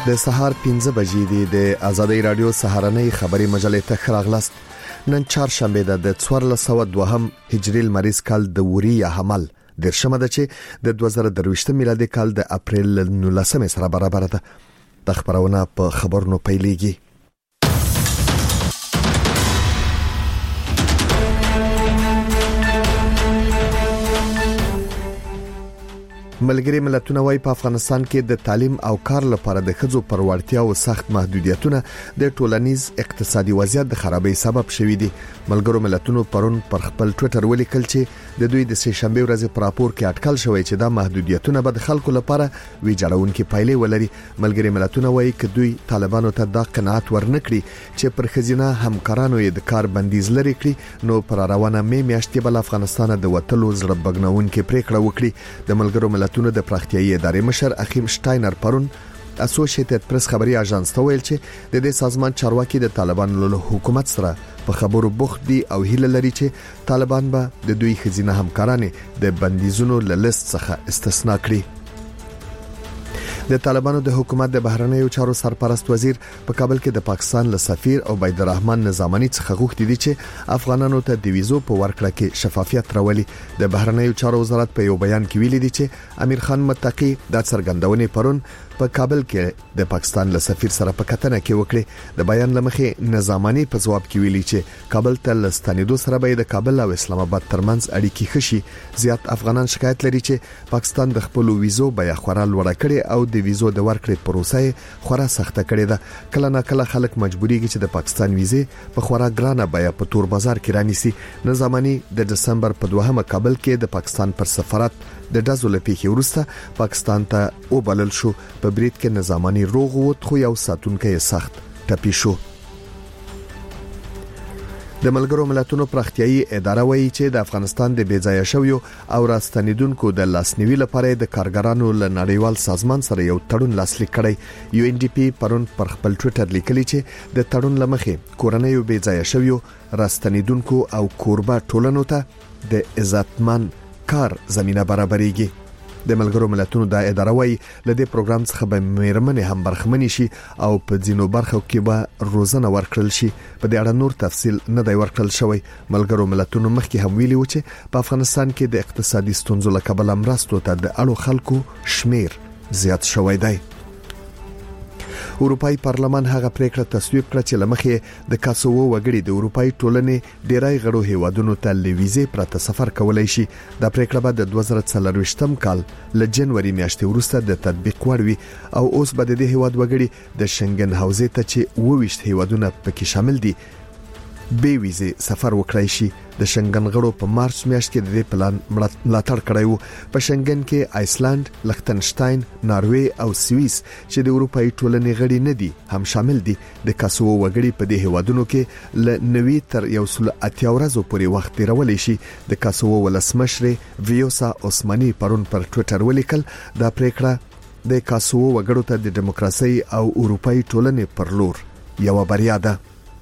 د سهار 15 بجې د آزادۍ رادیو سهارنۍ خبري مجلې ته خراغلاست. نن چهارشنبه د 1402 هجري لمریز کال د وریا حمل د شمه ده چې د 2023 میلادي کال د اپریل 19 سره برابر ده. د خبرونه په خبرونو پیلېږي. ملګری ملتونه وايي په افغانستان کې د تعلیم او کار لپاره د ښځو پر وړتیا او سخت محدودیتونه د ټولنیز اقتصادي وضعیت د خرابۍ سبب شوي دي. ملګرو ملتونو پرون پر خپل ټوئیټر ولیکل چې د دوی د سه شنبه ورځې پر راپور کې اټکل شوی چې دا محدودیتونه به د خلکو لپاره ویجاړونکي پایلې ولري. ملګری ملتونه وايي چې دوی طالبانو ته دا قناعت ورنکړي چې پر خزینه همکارانو یې د کار بندیز لري کړی، نو پر روانه میاشتې بل افغانستان د وټلو زړه بغناونکي پریکړه وکړي. د ملګرو ملتونو د پراختیایي ادارې مشر اخیم شټاینر پرون اسوسییټډ پریس خبري اژانس ته ویل چې د دې سازمان چارواکي د طالبانو له حکومت سره په خبرو بوخت دي او هیله لري چې طالبان به د دوی خزینه همکارانه د بندیزونو له لیست څخه استثنا کړي. د طالبانو د حکومت د بهرنیو چارو سرپرست وزیر په کابل کې د پاکستان له سفیر عبید الرحمن نظامانی څخه غوښتي دي چې افغانانو ته د ویزو په ورکړه کې شفافیت راولي. د بهرنیو چارو وزارت په یو بیان کې ویلي دي چې امیر خان متقی د څرګندونې پرون په کابل کې د پاکستان له سفیر سره په کتنه کې وکړي. د بیان لمخې نظامانی په جواب کې ویلي چې کابل ته لستانیدو سره به د کابل او اسلام آباد ترمنځ اړیکې خشي. زیات افغانان شکایت لري چې پاکستان د خپل ویزو بیه خورا لوړه کړي او د ویزو د ورکړې پروسه خورا سخته کړې ده. کله نه کله خلک مجبوريږي چې د پاکستان ویزه په خورا ګرانه بیه په تور بازار کې رانیسي. نظامانی د دسمبر په 2 کابل کې د پاکستان پر سفارت د دازو لپیخي ورسته پاکستان ته وبلل شو. په بریټ کې نظامانی روغ ووت خو یو ساتونکو سخت ټپي شو. د ملګرو ملتونو پراختیایي اداره وایي چې د افغانستان د بیځایه شویو او راستنیدونکو د لاسنیوي لپاره د کارګرانو له نړیوال سازمان سره یو تړون لاسلیک کړی. UNDP پرون پر خپل ټوئیټر لیکلی چې د تړون لمخې کورنیو بیځایه شویو راستنیدونکو او کوربه ټولنو ته د عزتمن کار زمينه برابرېږي. د ملګرو ملتونو د اداره وایي لدې پروګرام څخه به مېرمنې هم برخمنې شي او په ځینو برخو کې به روزنه ورکړل شي. په دې اړه نور تفصیل نه دی ورکړل شوی. ملګرو ملتونو مخکې هم ویلي و چې په افغانستان کې د اقتصادي ستونزو له کبله مرستو ته د اړو خلکو شمیر زیات شوی دی. اروپאי پارلمان هغه پریکړه تصویب کړه چې لمخې د کاسوو وګړي د اروپאי ټولنې ډیرای غړو هیوادونو ته لویزې پرته سفر کولای شي. دا پریکړه به د 2024 کال له جنوري میاشتې وروسته د تطبیق وړوي او اوس به د هیواد وګړي د شنګن حوزې ته چې 22 هیوادونه پکې شامل دي به ویزه سفر وکړای شي. د شنګن غړو په مارچ میاشت کې د دې پلان ملاتړ کړی وو. په شنګن کې آیسلند، لختنشتاین، ناروې او سوئیس چې د اروپאי ټولنې غړي نه دي هم شامل دي. د کاسوو وګړي په دې هیوادونو کې ل 90 تر 180 ورځې پورې وخت تیرولای شي. د کاسوو ولسمشر ویوسا عثماني پرون پر ټوئیټر ولیکل دا پریکړه د کاسوو وګړو ته د دیموکراسي او اروپאי ټولنې پر لور یو بریا ده.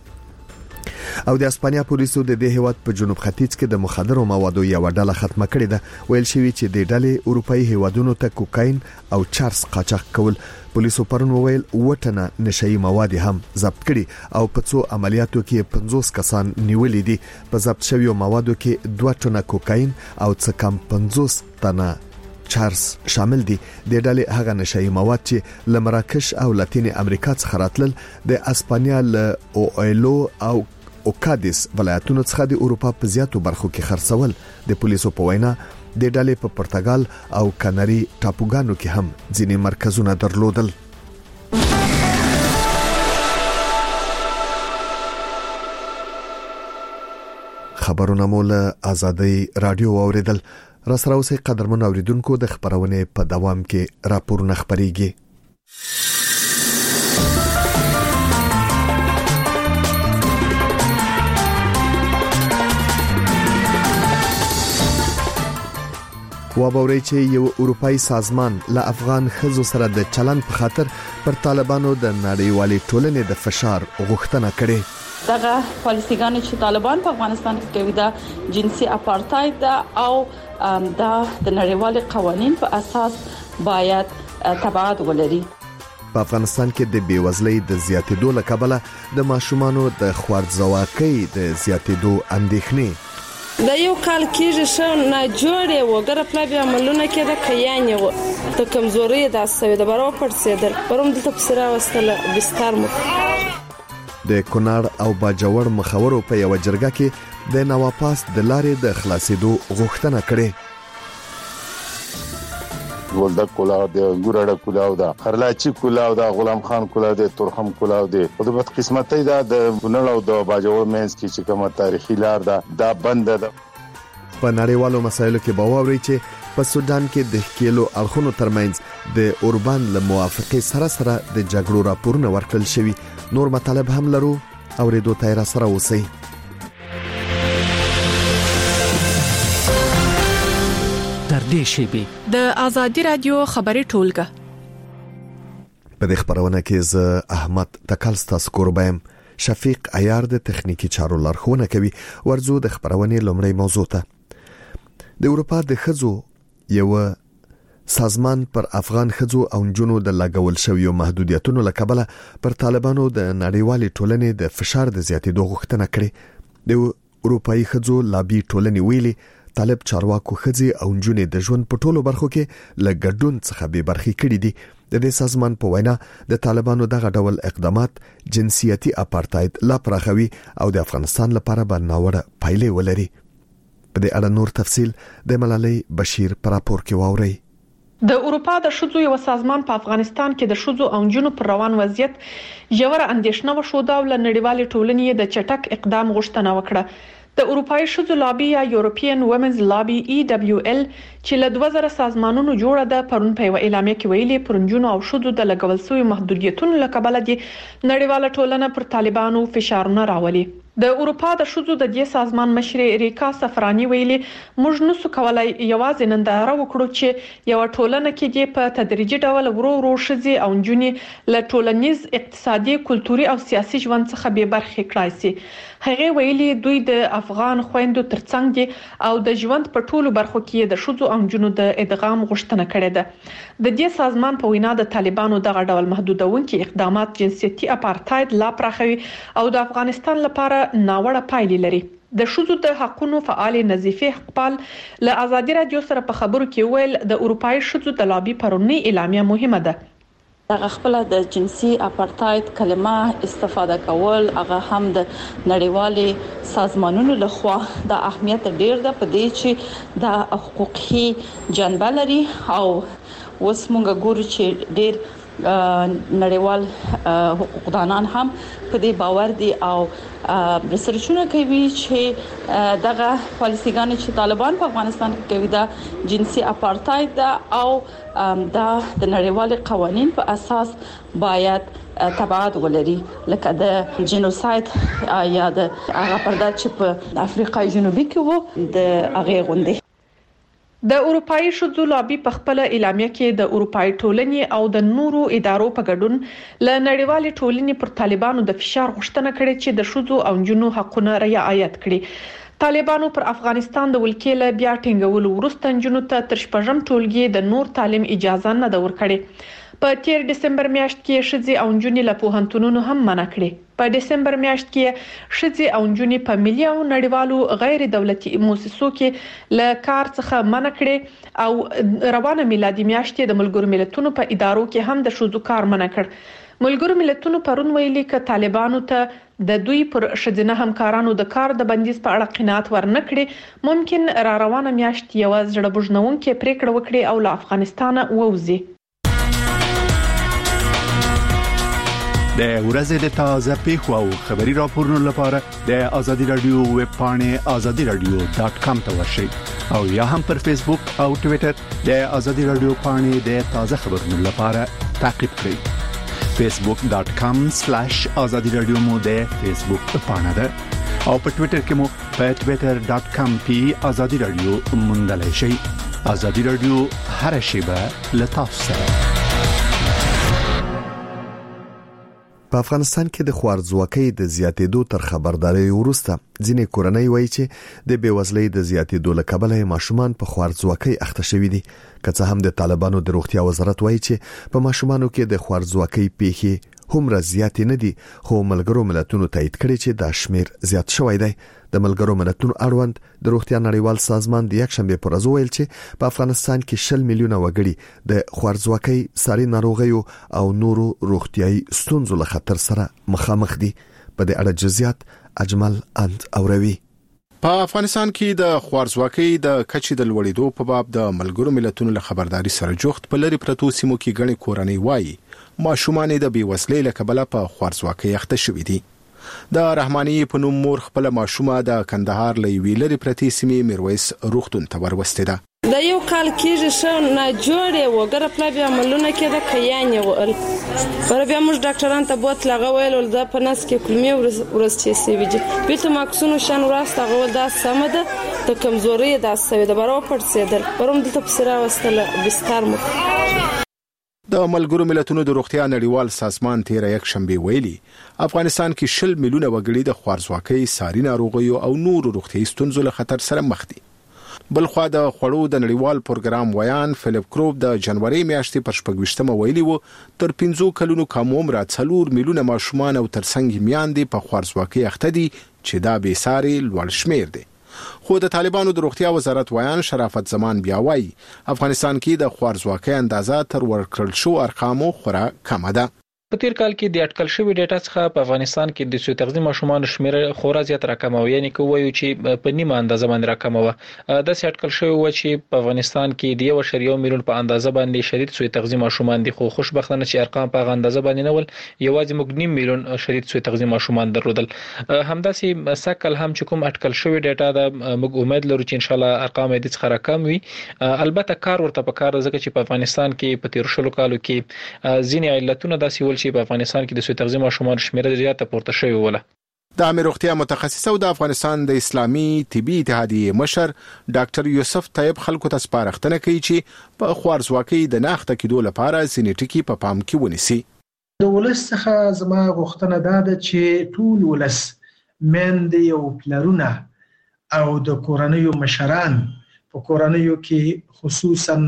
او د اسپانیا پولیسو د دې هیواد په جنوب ختیځ کې د مخدرو موادو یو ډله ختمه کړې ده. ویل شوی چې د ډلې اروپאי هیوادونو ته کوکاین او چرس قاچاق کول. پولیسو پرون ویل وټنه نشئی مواد هم ضبط کړي او په څو عملیاتو کې 50 کسان نیولې دي. په ضبط شویو موادو کې 2 ټنه کوکاین او څه کم 50 تنه چارس شامل دي. د ډلې هغه نشئی مواد چې لمراکش او لاتین امریکا څخه راتلل د اسپانیا له اوایلو او اوکادیس ولایتونو څخه د اروپا په زیاتو برخو کې خرڅول. د پولیسو په وینا د ډلې په پرتګال او کاناري ټاپوګانو کې هم ځینې مرکزونه درلودل. خبرونه مول آزادۍ رادیو اوریدل. را سره اوسې قدرمن اوریدونکو د خبرونه په دوام کې راپورونه خبريږي. وابوري چې یو اروپאי سازمان له افغان خزو سره د چلن په خاطر پر طالبانو د نړیوالې ټولنې د فشار غوښتنه کړې. دغه پالیسيګان چې طالبان په افغانستان کې کوي دا جنسي اپارټاید او دا د نړیوال قوانين په اساس باید تبعات ولري. په افغانستان کې د بیوزلۍ د زیاتېدو له کبله د ماشومانو د خوارځواکۍ د زیاتېدو اندېښنې د یو کال کېږي شه نه جوړې وګره پلا بیا عملونه کې د کیانې و د کمزوري د اسوي د برو پړسېدل پروم د تفسیره وستله بستر مو د کونړ او باجوړ مخورو په یو جرګه کې د نواپاس د لارې د خلاصېدو غوښتنه کړې. ولدا کولاو د ګورړه کولاو دا خرلاچی کولاو دا غلام خان کولاو د ترخم کولاو د په بد قسمتۍ دا د کونړ او د باجوړ مینس کې چې کومه تاریخي لار دا بند ده. په نړیوالو مسایلو کې باوري چې په سودان کې د کېلو اړخونو ترمنځ د اوربان له موافقې سره د جګړو راپورونه ورکړل شوي. نور مطالب هم لرو او ریدو تایرا سره اوسئ. د آزادی رادیو خبري ټولګه په دې خبرونه کې ز احمد تکلستا سکوربایم شفیق عیار د تخنیکی چارو لارښوونه کوي. ورزو د خبرونه لومړی موضوع ته د اروپا د خزو یو سازمان پر افغان خزو او جنونو د لاګول شویو محدودیتونو لکبله پر طالبانو د نړیوالې ټولنې د فشار د زیاتېدو غوښتنه کړې. د اروپאי خزو لابي ټولنې ویلي طالب چارواکو خزي او جنونو د ژوند په ټولو برخو کې لګډون څخه به برخي کړي دي. د دې سازمان په وینا د طالبانو دغه ډول اقدامات جنسیتي اپارټاید لا پراخوي او د افغانستان لپاره به ناوړه پایلې ولري. په دې اړه نور تفصيل د ملالۍ بشیر پر راپور کې واوري. د اروپا د شذو یو سازمان په افغانستان کې د شذو او جنونو پر روان وضعیت ژوره اندېښنه وښوده او لنړیوالې ټولنې د چټک اقدام غوښتنه وکړه. د اروپאי شذو لابي یا یورپین وومنز لابي EWL چې له 2000 سازمانونو جوړه ده پرون په یو اعلامیه کې ویلي پرنجونو او شذو د لګول شوی محدودیتونو لکبل دي نړیواله ټولنه پر طالبانو فشارونه راولي. د اروپا د شذو د دې سازمان مشر ریکا سفرانی ویلي موږ نسو کولای یوازې ننداره وکړو چې یو ټولنه کې دې په تدریجي ډول ورو شذي او جنونو له ټولنیز اقتصادي کلتوري او سیاسي ژوند څخه به برخه کړای شي. هغه ویلي دوی د افغان خويندو ترڅنګ دي او د ژوند په ټولو برخو کې د شذو او جنونو د ادغام غوښتنه کړې ده. د دې سازمان په وینا د طالبانو دغه ډول محدودونکي اقدامات جنسیتي اپارټاید لا پراخوي او د افغانستان لپاره ناوړه پایلې لري. د شذو د حقوقو فعال نظیفه حقپال له آزادی رادیو سره په خبرو کې ویل د اروپאי شذو د لابي پرونی اعلامیه مهمه ده. هغه خپل د جنسي اپارټاید کلمه استفاده کول هغه هم د نړیوالې سازمانونو لخوا د اهمیت ډیر ده په دې چې د حقوقي جنبه لري او اوس موږ ګورو چې ډیر نړیوال حقوقدانان هم په دې باور دي او ریسرچونه کوي چې دغه پالیسيګان چې طالبان په افغانستان کې کوي دا جنسي اپارټاید ده او دا د نړیوال قوانين په اساس باید تبعات ولري لکه د جنوساید یا د هغه پرده چې په افریقا جنوبي کې وو د هغه غونډې. د اروپאי شذو لابي په خپل اعلامیه کې د اروپאי ټولنې او د نورو ادارو په ګډون ل نړیوالې ټولنې پر طالبانو د فشار غوښتنه کړې چې د شذو او جنونو حقوقونه رعایت کړي. طالبانو پر افغانستان د ولکې له بیا ټینګولو وروسته جنونو ته تر شپږم ټولګي د نور تعلیم اجازه نه ده ورکړې. په 13 دسمبر میاشت کې شذي او جنونو له پوهنتونونو هم منع کړي. په دسمبر میاشت کې شذي او جنونو په ملي او نړیوالو غیر دولتي مؤسسو کې له کار څخه منع کړي او روانه میلادي میاشت د ملګرو ملتونو په ادارو کې هم د شذو کار منع کړ. ملګرو ملتونو پرون ویلي ک طالبانو ته د دوی پر شذینه همکارانو د کار د بندیز په اړه قناعت ورنکړي ممکن را روانه میاشت یو ځړ بوجنونکې پریکړه وکړي او له افغانستان ووزي. د ورځې د تازه پیښو او خبري راپورونو لپاره د آزادی رادیو ویب پاڼه azadiradio.com ته ورشئ او یا هم پر فیسبوک او ټوئیټر د آزادی رادیو پاڼه د تازه خبرونو لپاره تعقیب کړئ. facebook.com/azadiradio مو د فیسبوک پاڼه ده او په ټوئیټر کې مو په twitter.com/azadiradio موندلای شئ. آزادی رادیو هر شیبه له تاسو سره. په افغانستان کې د خوارځواکۍ د زیاتېدو تر خبرداري وروسته ځینې کورنۍ وایي چې د بیوزلۍ د زیاتېدو له کبله ماشومان په خوارځواکۍ اخته شوي دي. که څه هم د طالبانو د روغتیا وزارت وایي چې په ماشومانو کې د خوارځواکۍ پیښې هم زیاتې نه دي، خو ملګرو ملتونو تایید کړي چې دا شمیر زیات شوی دی. د ملګرو ملتونو اړوند د روغتیا نړیوال سازمان د یکشنبه پر ورځ ویل چې په افغانستان کې 20 میلیونه وګړي د خوارځواکۍ، ساري ناروغیو او نورو روغتیايي ستونزو له خطر سره مخامخ دي. په دې اړه جزئیات اجمل اند اوروي. په افغانستان کې د خوارځواکۍ د کچې د لوړېدو په باب د ملګرو ملتونو له خبرداري سره جوخت په لری پرتو سیمو کې غني کورنۍ وایي ماشومان د بیوزلۍ له کبله په خوارځواکۍ اخته شوي دي. د رحماني په نوم مور خپل ماشومه د کندهار له ویلری پرتی سیمې میرویس روغتون ته ورسته ده. د یو کال کېږي شو نه جوړې وګره پلا بیا عملونه کېده کيانې ول پر بیا موږ ډاکټران ته بوت لغه ویل دا په نس کې کلمې ورس چې سی ویږي بیت ماکسونو شان وراسته غول دا سمده د کمزوري د سوي د برو پر سیدل پروم د تفسیره واستله بستر مخ. د ملګرو ملتونو د روغتیا نړیوال سازمان تیر یک شنبه ویلي افغانستان کې 20 میلیونه وګړي د خوارځواکۍ، ساري ناروغیو او نورو روغتیايي ستونزو له خطر سره مخ دي. بلخوا د خوړو د نړیوال پروګرام ویان فلیپ کروب د جنوري میاشتې پر 28مه ویلي وو تر 5 کلونو کم عمر 4 میلیونه ماشومان او ترڅنګ میاندې په خوارځواکۍ اخته دي چې دا به ساري لوړ شمیر دي. خو د طالبانو د روغتیا وزارت ویان شرافت زمان بیا وایي افغانستان کې د خوارځواکۍ اندازه تر ورکړل شو ارقامو خورا کم ده. په تیر کال کې د اټکل شوی ډیټا څخه په افغانستان کې د سوی تغذیه ماشومان شمیر خورا زیات راکموي، یعنی کوي چې په نیمه اندازه باندې راکموي. د سې اټکل شوی و چې په افغانستان کې د 1.1 میلیون په اندازه باندې شدید سوی تغذیه ماشومان دي، خو خوشبختانه چې ارقام په اندازه باندې نه ول، یوازې موږ 1.5 میلیون شدید سوی تغذیه ماشومان درلودل. همداسې سکل هم چې کوم اټکل شوی ډیټا د موږ امید لرو چې ان شاء الله ارقام دې څخه راکم وي. البته کار ورته پکار ځکه چې په افغانستان کې په تیر شلو کالو کې ځینې علتونه داسې ول چې په افغانستان کې د سوی تغذیه ماشومان شمیر زیاته پورته شوی وله. د امیر روغتیا متخصص او د افغانستان د اسلامي طبي اتحادیه مشر ډاکټر یوسف طیب خلکو ته سپارښتنه کوي چې په خوارځواکۍ د ناخته کېدو لپاره ځینې ټکي په پام کې ونیسي. د ولس څخه زما غوښتنه ده چې ټول ولس مېندې او پلرونه او د کورنیو مشران په کورنیو کې خصوصا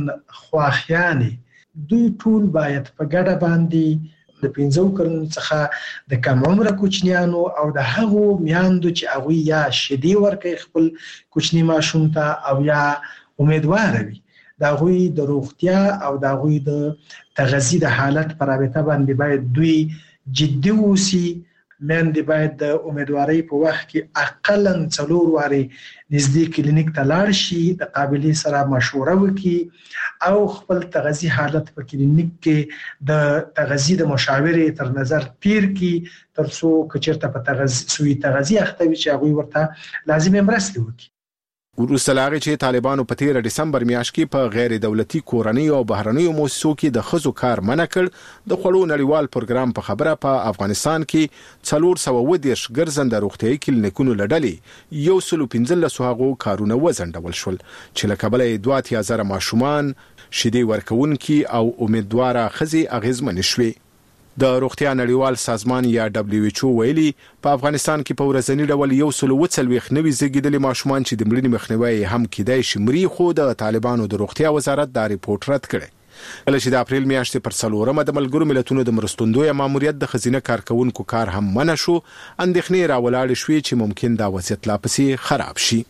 خواخیانې دوی ټول باید په ګډه باندې د 15 کلونو څخه د کم عمره کوچنیانو او د هغو میاندو چې هغه یا شدي ورکه خپل کوچنی ماشوم ته او یا امیدوار وي دا غوي د روغتیا او دا غوي د تغذیه د حالت پر رابطه باندې باید دوی جدي وسی. مېندې باید د امیدوارۍ په وخت کې اقلاً 4 واري نږدې کلینیک ته لاړ شي، د قابلیت سره مشوره وکړي او خپل تغذیه حالت په کلینیک کې د تغذیه د مشاورې تر نظر تیر کړي ترڅو کچرته په تغذیه اخته وي چې هغه ورته لازمي مرسته وکړي. وروسته لا چې طالبانو په 13 دسمبر میاشت کې په غیر دولتي کورنۍ او بهرنیو مؤسسو کې د خزو کار منع کړ، د خوړو نړیوال پروګرام په خبره په افغانستان کې 410 ګرځنده روغتيایي کلینیکونو لړلې 115 هغو کارونه وزندول شول چې له کبله 2000 ماشومان شیدې ورکونکي او امیدواره خزي اغیزمن شوي. د روغتیا نړیوال سازمان یا WHO ویلي په افغانستان کې په ورځنی ډول 140 نوي زیږیدلي ماشومان چې د مړینې مخنیوي هم کېدای شي مري، خو د طالبانو د روغتیا وزارت دا ریپورت رد کړی. کله چې د اپریل میاشتې پر 4مه د ملګرو ملتونو د مرستندوی ماموریت د خزینه کارکونکو کار هم منع شو، اندېښنې راولاړې شوې چې ممکن دا وضعیت لا پسې خراب شي.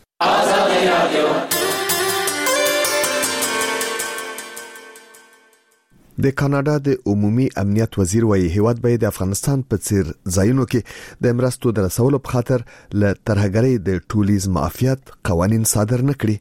د کاناډا د عمومي امنیت وزیر وایي هیواد به د افغانستان په څیر ځایونو کې د مرستو د رسولو په خاطر له ترهګرۍ د ټولیز معافیت قوانين صادر نکړي.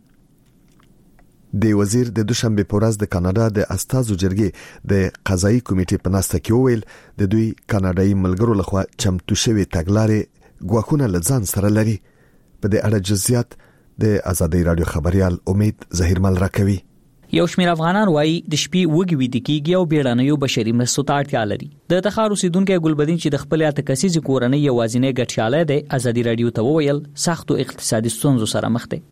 د وزیر د دوشنبه په ورځ د کاناډا د استازو جرګې د قضایي کمیټې په ناسته کې ویل د دوی کاناډایي ملګرو لخوا چمتو شوی تګلارې ګواښونه لزان سره لري. په دې اړه جزئیات د آزادۍ رادیو خبريال امید ظهیرمل راکوي. یو شمېر افغانان وایي د شپې وږي ویده کېږي او بیړنیو بشري مرستو ته اړتیا لري. د تخار اوسیدونکی ګلبدین چې د خپلې 8 کسیزې کورنۍ یوازینی ګټیالی دی ازادي راډیو ته وویل سختو اقتصادي ستونزو سره مخ دی.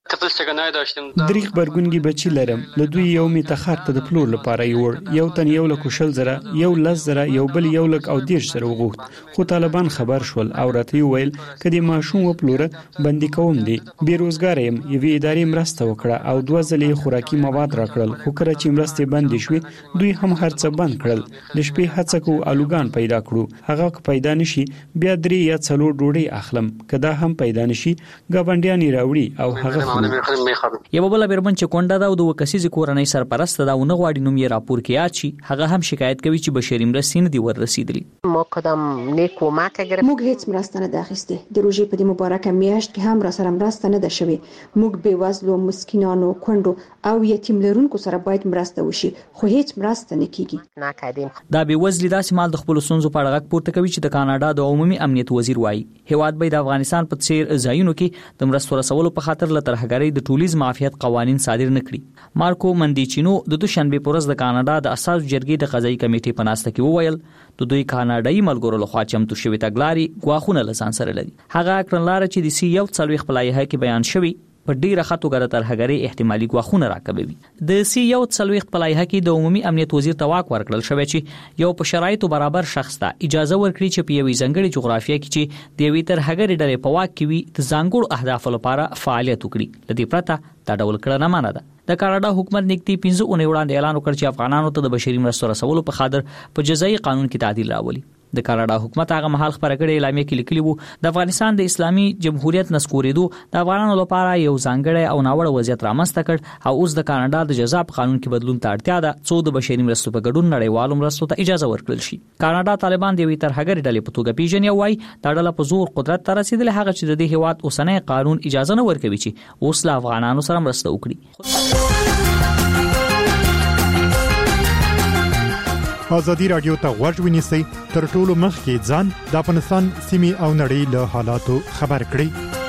دریغ برګونګي بچی لرم، له دوی یو می تخار ته د پلور لپاره یوړ، یو تن 1,000 یو 10,000 یو بل 1,10,000 وغوښت، خو طالبان خبر شول او راته ویل کدي ماشوم و پلوره بندي کوم دي. بیروزګار یم، یوې ادارې مرسته وکړه او 2 ځلې خوراکي مواد راکړل، خو کله چې مرستې بندې شوې دوی هم هرڅه بند کړل. د شپې هڅه کوو الوګان پیدا کړو، هغه که پیدا نشي بیا 3 یا 4 ډوډۍ اخلم، کدا هم پیدا نشي ګاونډیان راوړي او هغه خوري. یو بل بیرمن چې کونډه دا د وکسیز کورنۍ سرپرست دا ونه غواړي نوم یې راپور کې اچي، هغه هم شکایت کوي چې بشري مرستې نه دی ورسېدلې. ما کدام نه کومک اگر موږ هیڅ مرسته نه ده اخیستې، د روژې په دې مبارکه میاشت کې هم را سره مرسته نه ده شوې. موږ بې وزلو، مسکینانو، کونډو او یتیم لرونکو سره باید مرسته وشي، خو هیڅ مرسته نه کیږي. دا بې وزلي داسې مال د خپل سنځو په اړه پورته کوي چې د کاناډا د عمومي امنیت وزیر وایي هیواد به د افغانستان په څیر ځایونو کې د مرستو رسولو په خاطر له ترهګرۍ د ټولیز معافیت قوانین صادر نه کړي. مارکو مندیچینو د دوشنبه په ورځ د کاناډا د اساسي جرګې د قضایي کمیټې په ناسته کې وویل د دوی کاناډایي ملګرو لخوا چمتو شوی تګلارې غواخونه لسان سره لري. هغه کړنلاره چې د سی یو څلويخ په لایحه کې بیان شوی په ډیره خطوګه د ترهګرۍ احتمالي غواخونه راکبوي. د سی یو څلويخ په لایحه کې د عمومي امنیت وزیر ته واک ورکړل شوی چې یو په شرایطو برابر شخص ته اجازه ورکړي چې په یوې ځنګړې جغرافیه کې چې د یوې ترهګرۍ ډلې په واک کې وي د ځانګړو اهدافو لپاره فعالیت وکړي. لدې پرته دا ډول کړنه منع ده. د کاناډا حکومت نږدې 15 اونۍ وړاندې اعلان وکړ چې افغانانو ته د بشري مرستو رسولو په خاطر په جزایي قانون کې تعدیل راولي. د کاناډا حکومت هغه مهال خبره کړې اعلامیه کې لیکلی وو د افغانستان د اسلامي جمهوریت نسکورېدو د افغانانو لپاره یو ځانګړی او ناوړه وضعیت رامنځته کړ او اوس د کاناډا د جزا په قانون کې بدلون ته اړتیا ده څو د بشري مرستو په ګډون نړیوالو مرستو ته اجازه ورکړل شي. کاناډا طالبان د یوې ترهګرۍ ډلې په توګه پیژني او وايي دا ډله په زور قدرت ته رسیدلې، هغه چې د دې هیواد اوسنۍ قانون اجازه نه ورکوي چې اوس له افغانانو سره مرسته وکړي. ازادي راډیو ته غوږ ونیسئ تر ټولو مخکې ځان د افغانستان سیمې او نړۍ له حالاتو خبر کړئ.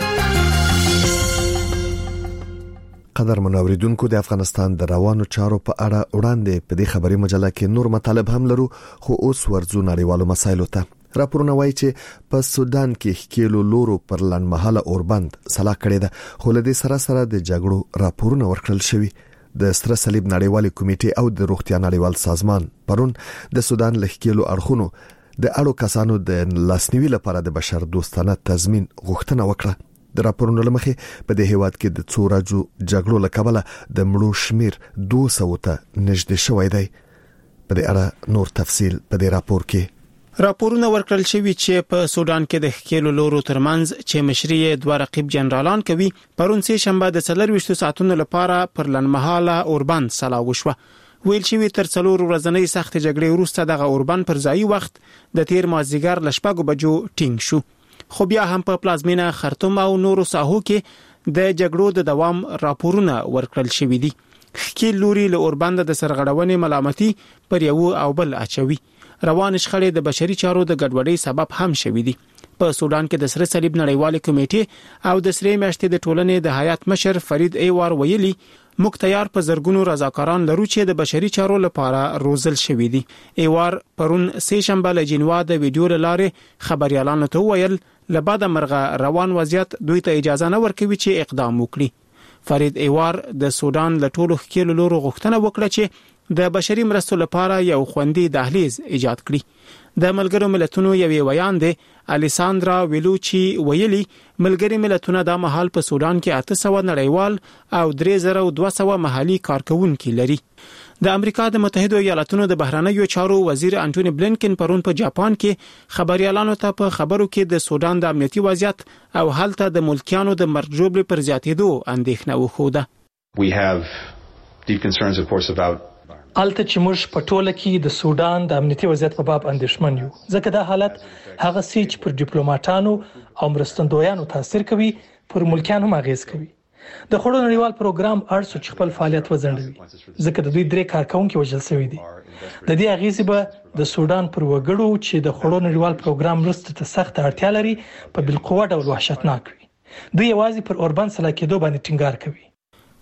قدر منوریدونکو د افغانستان د روانو چارو په اړه وړاندې په دې خبري مجله کې نور مطالب هم لرو، خو اوس ورځو نړیوالو مسایلو ته. راپورونه وایي چې په سودان کې کیلو لورو پر لنډمهاله اوربند سلا کړې ده، خو له دې سره د جګړو راپورونه ورکړل شوي. د ستر صلیب نړیوال کمیټې او د روغتیا نړیوال سازمان پرون د سودان لهکیلو اړخونو د اړو کسانو د لاسنیوي لپاره د بشر دوستانه تضمین غوښتنه وکړه. د راپورونو لمخې په دې هیواد کې د څوراجو جګړو لکبله د مړو شمیر 200 ته نږدې شوی دی. په دې اړه نور تفصیل په دې راپور کې. راپورونه ورکړل شوی چې په سودان کې د خکیلو لورو ترمنځ چې مشري دوه رقیب جنرالان کوي پرون سه شنبه د 24 ساعتونو لپاره پر لنمحاله اوربند سلا وشوه. ویل شوی تر 4 ورځې سخت جګړې وروسته دغه اوربند پر ځای وخت د تیر مازیګر لشپږ بجو ټینګ شو، خو بیا هم په پلازمینه خرطوم او نورو ساحو کې د جګړو د دوام راپورونه ورکړل شوی دي. خکیل لوري له اوربند د سرغړونې ملامتي پر یو او بل اچوي. روان شخړې د بشري چارو د ګډوډۍ سبب هم شوي دي. په سودان کې د سره صلیب نړیوال کمیټې او د سره میاشتې د ټولنې د حیات مشر فرید ایوار ویلي موږ تیار په زرګونو رضاکاران لرو چې د بشري چارو لپاره روزل شوي دي. ایوار پرون سه شنبه له جنوا د ویډیو لاره خبريالانو ته ویل لبعد مرغه روان وضعیت دوی ته اجازه نه ورکوي چې اقدام وکړي. فرید ایوار د سودان له ټولو خکیلو لورو غوښتنه وکړه چې د بشري مرستو لپاره یو خوندي دهلیز ایجاد کړي. د ملګرو ملتونو یوې ویان دی الیساندرا ویلوچی ویلي ملګري ملتونه د مهال په سودان کې 800 نړیوال او 3200 محلي کارکونکي لري. د امریکا د متحده ایالاتونو د بهرنیو چارو وزیر انټونی بلینکن پرون په جاپان کې خبريالانو ته په خبرو کې د سودان د امنیتي وضعیت او حالت د ملکیانو د مرګ جوړې پر زیاتېدو اندېښنه وښوده. We have deep concerns of course about الته چې موږ په ټوله کې د سودان د امنیتي وضعیت په باب اندېښمن یو، ځکه دا حالت هغه سي چې پر ډیپلوماټانو او مرستندویانو تاثیر کوي، پر ملکیانو هم اغیز کوي. د خړو نړیوال پروګرام ارسو چې خپل فعالیت وزندوي، ځکه د دوی 3 کارکونکو وژل شوی دي. د دې اغیزې به د سودان پر وګړو چې د خړو نړیوال پروګرام مرستو ته سخت اړتیا لري په بالقوه ډول وحشتناک وي. دوی یوازې پر اوربند سلا کېدو باندې ټینګار کوي.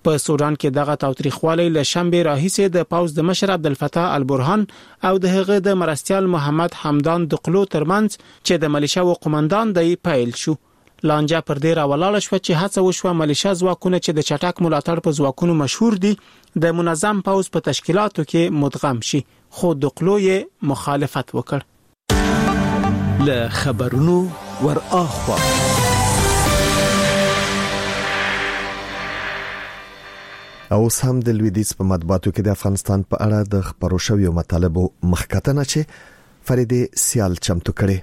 په سودان کې دغه تاوتریخوالی له شنبه راهیسې د پاوز د مشر عبدالفتاح البرهان او د هغه د مرستيال محمد حمدان دقلو ترمنځ چې د ملیشیا و قومندان دی پیل شو. لانجه پر دې راولاړه شو چې هڅه وشوه ملیشیا ځواکونه چې د چټک ملاتړ په ځواکونو مشهور دي د منظم پاوز په تشکیلاتو کې مدغم شي، خو دقلو یې مخالفت وکړ. له خبرونو ور اخوا اوس هم د لویدیځ په مطبوعاتو کې د افغانستان په اړه د خبرو شویو مطالبو مخکتنه چې فریدې سیال چمتو کړي.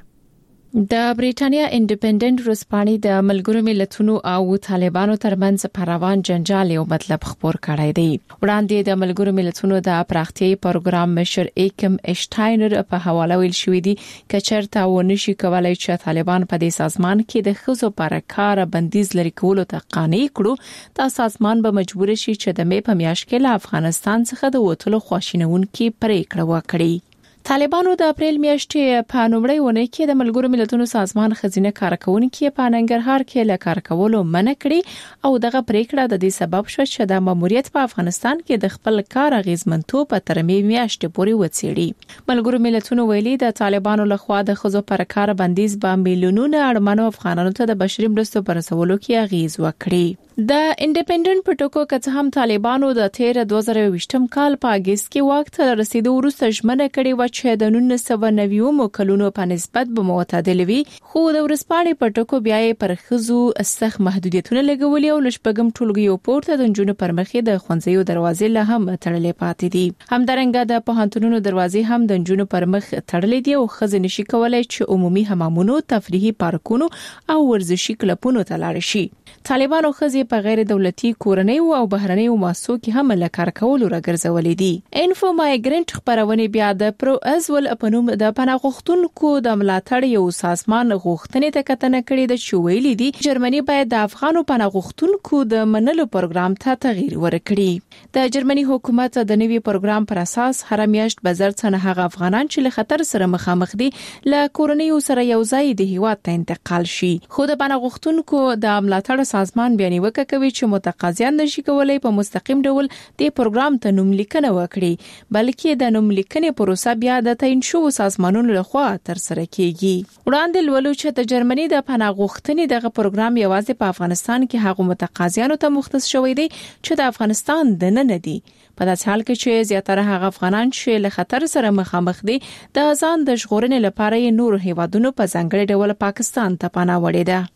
د بریټانیا انډیپندنت ورځپاڼې د ملګرو ملتونو او طالبانو ترمنځ په روان جنجال یو مطلب خبر کړی دی. وړاندې د ملګرو ملتونو د پراختیايي پروګرام مشر ایکم اشټاینر په حواله ویل شوې دي کچرته ونشي کولای چې طالبان په دې سازمان کې د خزو پر کار بندیز لري کولو ته قانع کړو. دا سازمان به مجبور شي چې د مې په میاشت کې له افغانستان څخه د وټلو خواشینونکو پریکړه وکړي. طالبانو د اپریل میاشتې په نومړی ونه کې د ملګرو ملتونو سازمان خزینه کارکونکو په ننګرهار کې له کار کولو منع کړي او دغه پریکړه د دې سبب شو چې د ماموریت په افغانستان کې د خپل کار اغیزمنتوب په ترمیم میاشتې پورې وڅېړي. ملګرو ملتونو ویلي د طالبانو لخوا د خزو پر کار بندیز به میلیونونه اړمنو افغانانو ته د بشري مرستو پر رسولو کې اغیز وکړي. د انډیپندنت پټوکو کڅ هم طالبانو د 2020م کال په اگست کې واک ته رسیدو وروسته ژمنه کړې و چې د 1990 کلونو په نسبت به معتدل وي، خو د ورسپاڼې پټوکو بیا یې پر خزو سخت محدودیتونه لګولي او لشپګم ټولګیو پورته د جنونو پر مخې د خونځیو دروازې له هم تړلې پاتې دي. همدارنګه د پوهنتونونو دروازې هم د جنونو پر مخ تړلې دي او خزې نشي کولای چې عمومي حمامونو، تفریحي پارکونو او ورزشي کلبونو ته لاړ شي. طالبانو خزې په غیر دولتي کورنۍ او بهرنۍ مؤسسو کې هم له کار کولو راګرځولې دي. انفو مایګرنت خبرونه بیا د پرو ازول په نوم د پناه غوښتونکو د ملاتړ یو سازمان غوښتنې ته کتنه کړې د چويلې دي جرمني باید د افغانو پناه غوښتونکو د منلو پروګرام ته تغییر ورکړي. د جرمني حکومت د نوي پروګرام پر اساس هر میاشت بزر څنګه هغه افغانان چې له خطر سره مخامخ دي له کورنۍ سره یو ځای د هیواد ته انتقال شي. خو د پناه غوښتونکو د ملاتړ سازمان بیانیوکه کوي چې متقاضیان نشي کولای په مستقیم ډول د پروګرام ته نوم لیکنه وکړي، بلکې د نوم لیکنې پروسه بیا د تعین شوو سازمانونو لخوا تر سره کیږي. وړاندې لولو چې د جرمني د پناه غوښتنې دغه پروګرام یوازې په افغانستان کې هغه متقاضیانو ته مختص شوی دی چې د افغانستان د نه دي. په داسې حال کې چې زیاتره هغه افغانان چې له خطر سره مخامخ دي د ځان د ژغورنې لپاره یې نور هیوادونو په ځانګړي ډول پاکستان ته پناه وړي ده.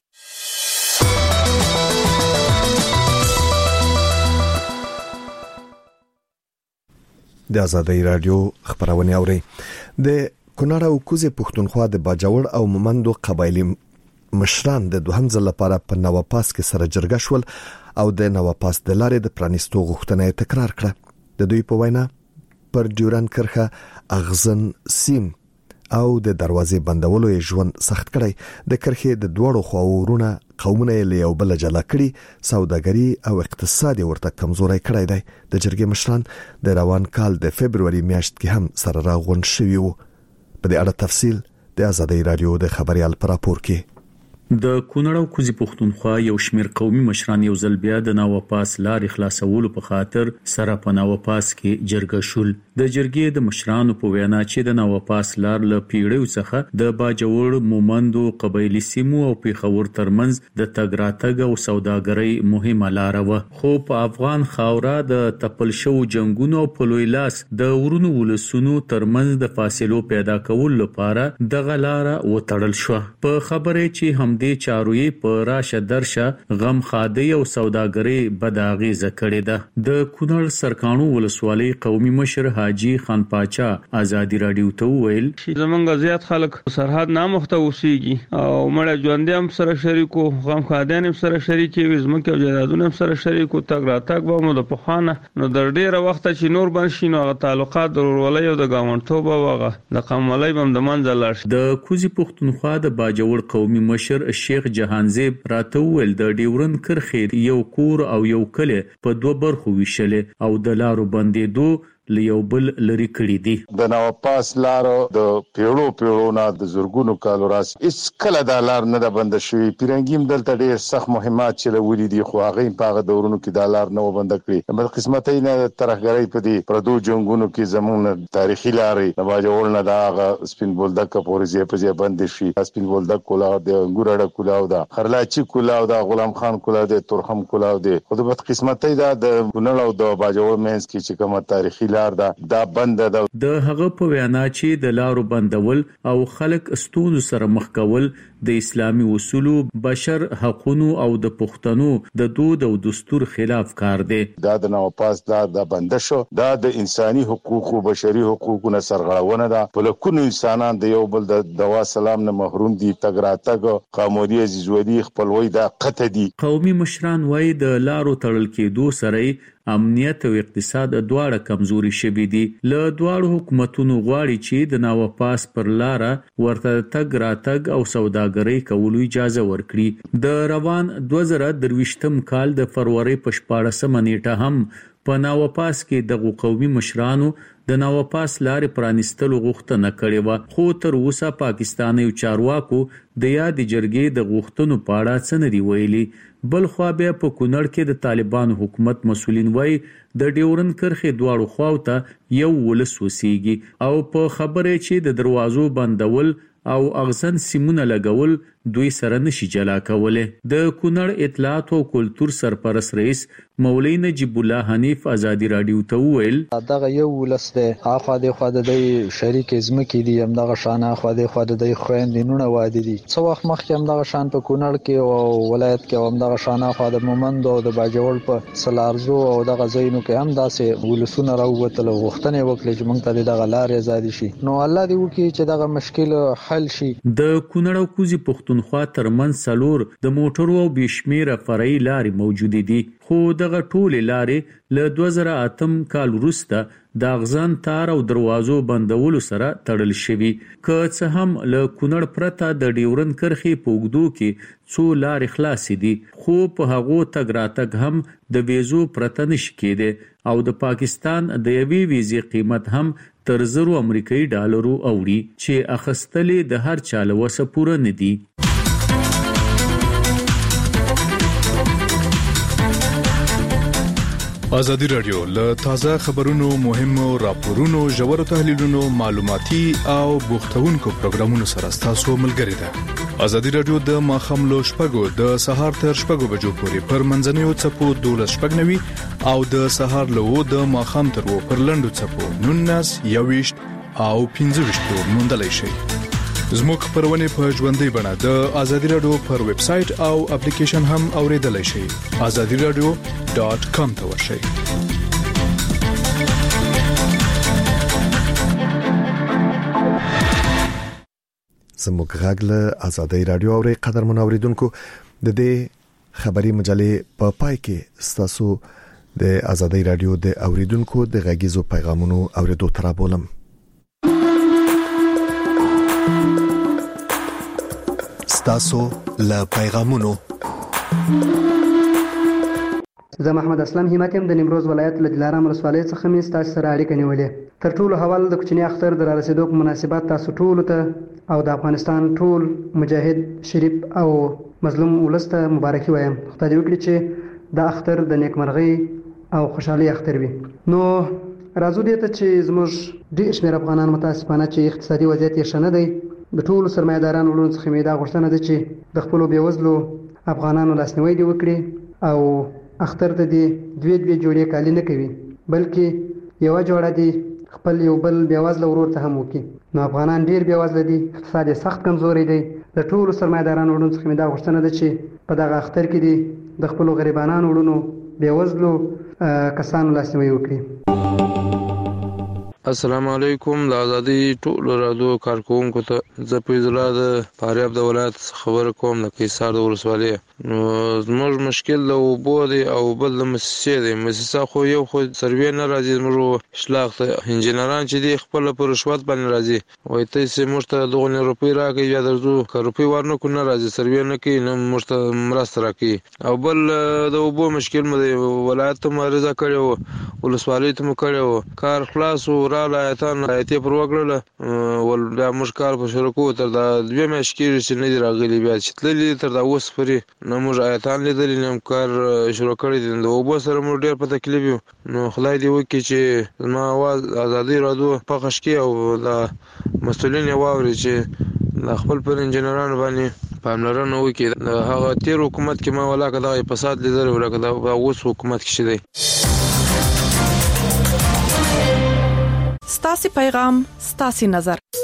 د ازادۍ رادیو خبرونه اوري. د کونړ او کوزه پښتونخوا د باجوړ او مومندو قبایلی مشران د دوهم ځل لپاره په نواپاس کې سره جرګه شول او د نواپاس د لارې د پرانیستو غوښتنې تکرار کړه. د دوی په وینا پر ډیورن کرخه اغزن سیم او د دروازې بندولو یې ژوند سخت کړی. د کرخه د دوړو خواورونه قومونه له یو بل جلا کړي، سوداګري او اقتصاد ورته کمزوري کړی دی. د جرګې مشران د روان کال د فبرवरी میاشت کې هم سره راغون شوي وو. په دې اړه تفصیل د ازادۍ رادیو د خبريال پر راپور کې. د کونړ او کوزي پښتونخوا یو شمیر قومي مشران یو ځل بیا د نواپاس لارې خلاصولو په خاطر سره په نواپاس کې جرګه شول. د جرګې د مشرانو په وینا چې د نواپاس لار له پیړیو څخه د باجوړ، مومندو قبایلی سیمو او پیښور ترمنځ د تګ راتګ او سوداګرۍ مهمه لار و، خو په افغان خاوره د تپل شو جنگونو په لوی لاس د ورونو ولسونو ترمنځ د فاصلو پیدا کول لپاره دغه لار وتړل شو. په خبره چې هم دې چاروي په راشه درشه غم خادي او سوداګرۍ بداغیزه کړې ده. د کونړ سرکانو ولسوالۍ قومي مشر حاجی خان پاچا ازادي رادیو ته ویل چې زمونږ زیات خلک سرحد نامخته اوسېږي او مړه ژوندې هم سره شریکو، غم خادیان هم سره شریکي وي، زمونږ او جیدادونه هم سره شریکو. تګ راتګ به مو د پخوانه نو در ډیره وخت چې نور بن شي نو هغه تعلقات د ورولۍ او د ګاونډتوب او هغه د قومولۍ هم د منځه لاړ شي. د کوزي پښتونخوا د باجوړ قومي مشر شیخ جهانزیب راته ویل د ډیورن کرخې یو کور او یو کله په دوه برخو ویشل او د لارو بندېدو لیو بل لري کړی دي. د ناواپاس لار د پیړو نه د زورګونو کالو راس اس کله د لار نه د بند شوی پیرنګیم دلته ډیر سخت مهمات چلولې دي خو هغه په هغه دورونو کې د لار نه بند کړی. بل قسمتي نه ترخګری په دي پردو جنگونو کې زمون تاریخي لارې د باجوړ نه د سپین بولدک پورې په ځای بند شي. سپین بولدک کولاو د ګورړه کولاو دا خرلاچی کولاو دا غلام خان کولاو د تورخم کولاو دی. خو د بد قسمتي دا د ګونړ او د باجوړ مینس کې چې کومه تاریخي لار دا بند ده. د هغه په وینا چې د لارو بندول او خلک ستونزو سره مخ کول د اسلامي اصولو، بشر حقوقو او د پښتنو د دود او دستور خلاف کار دی. دا د ناواپاس د بند شو دا د انساني حقوقو بشري حقوقو نه سرغړونه ده. په لکونو انسانان د یو بل د دوا سلام نه محروم دي. تګراتګ قاموري عزیزولي خپلوي دا قطه دي. قومي مشران وایي د لارو تړل کېدو سره امنیت او اقتصاد دواړه کمزوري شوي دي. له دواړو حکومتونو غواړي چې د ناواپاس پر لار ورته تګ راتګ او سوداګري کولو اجازه ورکړي. د روان 2023م کال د فروری په 14 نیټه هم په ناواپاس کې د قومي مشرانو د ناواپاس لارې پرانستلو غوښتنه کړې و، خو تر اوسه پاکستاني چارواکو د یاد جرګې د غوښتنو په اړه څه نه دی ویلي. بل خو بیا په کونړ کې د طالبان حکومت مسولین وایي د ډیورن کرخې دواړو خواو ته یو ولس وسیږي او په خبره چې د دروازو بندول او اغزن سیمونه لګول دوی سره نشي جلا کوله. د کونړ اطلاعات او کلتور سرپرست رئیس مولوی نجیب الله حنیف ازادي رادیو ته ویل دغه یو ولس ده اخوا د شریک ازمکې دي هم دغه شان اخوا د خويندینونه وادي دي. څو وخت مخکې هم دغه شان په کونړ کې او ولایت کې هم دغه شان اخوا د مومند او د باجوړ په سلارزو او دغه ځایونو کې هم داسې ولسونه راووتل غوښتنې وکړي چې موږ ته دغه لارې آزادي شي. نو الله دې وکړي چې دغه مشکل حل شي. د کونړ او کوزي پښتونخوا ترمن سلور د موټرو او بشمیره فرعي لارې موجود دي، خو دغه ټولې لارې له 2008 کال وروسته د اغزان تار او دروازو بندولو سره تړل شوي. که څه هم له کونړ پرته د ډیورن کرخې په اوږدو کې څو لارې خلاصې دي، خو په هغو تګ راتګ هم د ویزو پرته نشي کېدی او د پاکستان د یوې ویزې قیمت هم تر $1,000 امریکایي اوړي چې اخستلې د هر چا له وسه پوره نه دي. ازادي رادیو له تازه خبرونو، مهمو راپورونو، ژورو تحلیلونو، معلوماتي او بوختونکو پروګرامونو سره تاسو ملګری ده. ازادي رادیو د ماخام لو شپږو د سهار تر شپږو بجو پورې پر منځنوي چپو 12:09 او د سهار له د ماخام تر و پر لندو چپو 19 21 او 15 موندلای شي. زموږ خبرونه په ژوندۍ بڼه د ازادي رادیو پر ویب سټ او اپلیکیشن هم اوریدلای شئ. azadiradio.com ته ورشئ. زموږ غږ له ازادي رادیو او قدر منوریدونکو د دې خبري مجلې په پای کې ستاسو د ازادي رادیو د اوریدونکو د غږیزو پیغامونو اوریدو تر بولم. ستاسو له پیغامونو زه محمد اسلام همت يم د نیمروز ولایت له دلارام ولسوالۍ څخه مې تاسو سره اړیکه نیولې. تر ټولو حواله د کوچنی اختر د رسیدو په مناسبت تاسو ټول ته او د افغانستان ټول مجاهد شریف او مظلوم ولسته مبارکي وایم. خدای دې وکړي چې د اختر د نیکمرغۍ او خوشحالي اختر وي. نو راځو دې ته چې زموږ ډېر شمېر افغانان متاسفانه چې اقتصادي وضعیت یې ښه نه دی، د ټولو سرمایه‌دارانو له څخه مې دا غوښتنه ده چې د خپلو بېوزلو افغانانو لاسنیوی دې وکړي او اختر ته دې دوه جوړې کالي نه کوي بلکې یو جوړه دې خپل یو بل بېوزله ورور ته هم وکړي. نو افغانان ډېر بېوزله دي، اقتصاد یې سخت کمزوری دی. د ټولو سرمایه‌دارانو له څخه مې دا غوښتنه ده چې په دغه اختر کې دې د خپلو غریبانو وړونو بېوزلو کسانو لاسنیوی وکړي. السلام علیکم. د ازادي ټول رادیو کارکونکو ته زه فیض الله د فاریاب د ولایت خبر کوم د قیصار د ولسوالۍ. نو زموږ مشکل د اوبو دی او بل د مسیسه دی. مسیسه خو یو خو سروې نه راځي، زموږ شلاخت انجنیران چې دی خپل پر رشوت باندې راځي، وای ته سه مشته دغه روپی راکې یا درځو روپی ورنه کو نه راځي، سروې نه کې نه مشته مرسته راکې. او بل د اوبو مشکل مده ولایت ته مریضه کړو، ولسوالۍ ته مو کړو، کار خلاص را لایتان ایته پر وګړه ول د مشکل په شروع تر د دوه مشکل چې نه دی راغلي بیا چې تللی تر دا اوس پرې نو موږ ایتان لیدل نیم کار شروع کړی دی. د اوبو سره موږ ډېر په تکلیف یو. نو خدای دې وکړي چې ما आवाज ازادي رادیو پخښ کې او د مسؤلین واوري چې د خپل پر انجنیرانو باندې پاملرنه وکړي. هغه تیر حکومت کې ما ولاکه د فساد لیدل ولکه د اوس حکومت کې شي. ستاسي پیغام ستاسي نظر.